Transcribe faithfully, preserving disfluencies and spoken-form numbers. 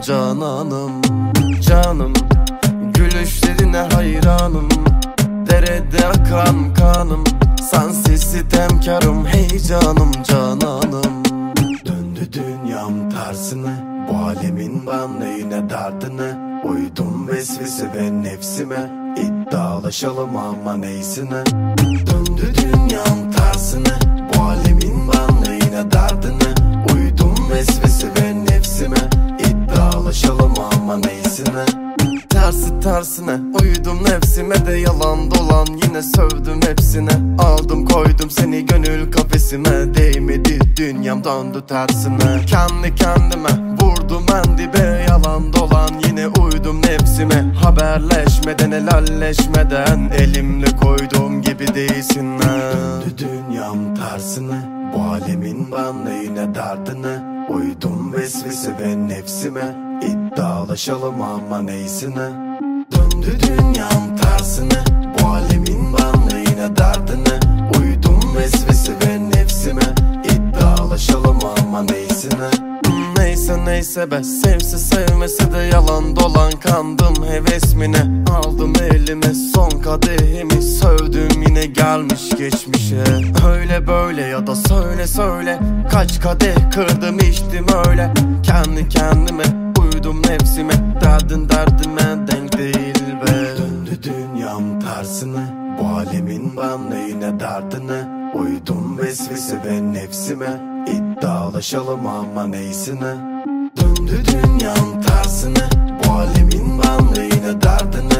cananım. Canım, gülüşlerine hayranım. Derede akan kanım, sensiz sitemkarım. Hey canım cananım. Döndü dünyam tersine, bu alemin ben neyine derdine. Uydum vesvese ve nefsime, iddialaşalım ama neysine. Döndü dünyam tersine, bu alemin ben neyine derdine. Uydum vesvese ve nefsime, iddialaşalım ama neysine. Tersi tersine uydum nefsime de, yalan dolan yine sövdüm hepsine. Aldım koydum seni gönül kafesime, değmedi dünyam döndü tersine. Kendi kendime vurdum en dibe, yalan dolan yine uydum nefsime. Haberleşmeden helalleşmeden, elimle koyduğum gibi değilsin ha. Döndü dünyam tersine, bu alemin ben neyine derdine. Uydum vesvese ve nefsime, iddialaşalım ama neysine. Döndü dünyam tersine, bu alemin ben neyine derdine. Uydum vesvese ve nefsime, iddialaşalım ama neysine. Neyse neyse be, sevse sevmese de yalan dolan, kandım hevesmine. Aldım elime son kadehimi, sövdüm yine gelmiş geçmişe. Öyle böyle ya da söyle söyle, kaç kadeh kırdım içtim öyle. Kendi kendime uydum nefsime, derdin derdime denk değil be. Döndü dünyam tersine, bu alemin ben neyine derdine. Uydum vesvese ve nefsime, iddialaşalım ama neysine. Döndü dünyam tersine, bu alemin ben neyine derdine.